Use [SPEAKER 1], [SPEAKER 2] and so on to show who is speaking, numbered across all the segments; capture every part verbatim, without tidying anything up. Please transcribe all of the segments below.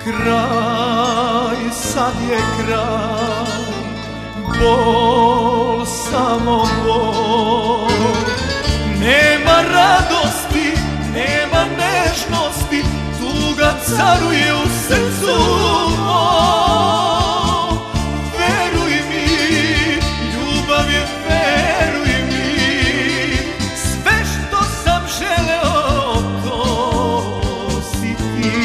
[SPEAKER 1] Kraj, sad je kraj, bol, samo bol. Nema radosti, nema nežnosti, tuga caruje u srcu mom. Veruj mi, ljubav je, veruj mi, sve što sam želeo to si ti.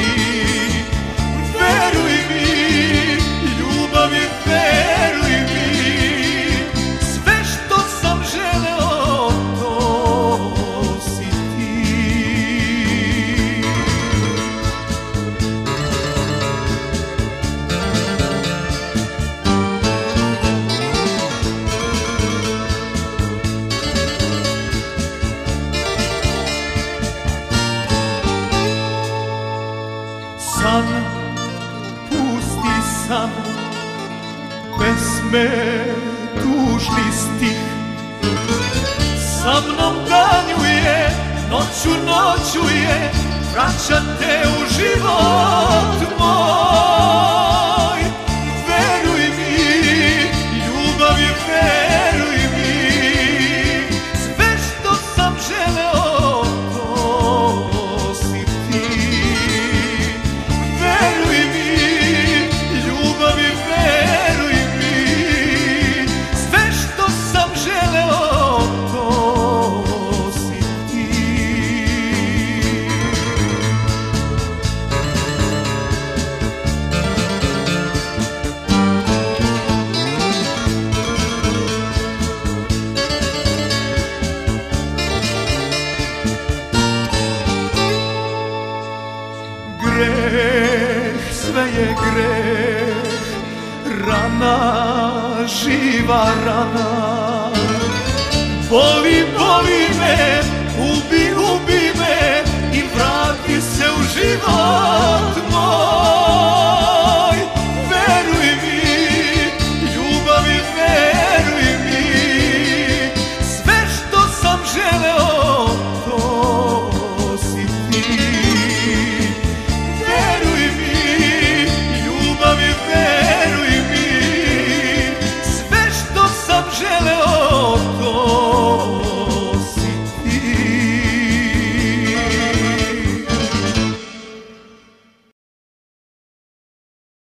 [SPEAKER 1] Veruj mi, ljubav je, veruj mi, sve što sam želeo to si ti. San, pusti san, pesme, tužni stih, sa mnom danjuje, noću noćuje, vraća te u život moj. Veruj mi, ljubav je, veruj mi, sve što sam želeo to si ti. Veruj mi, ljubav je, veruj mi, sve što sam želeo to si ti. Greh, sve je greh, rana, živa rana, boli, boli me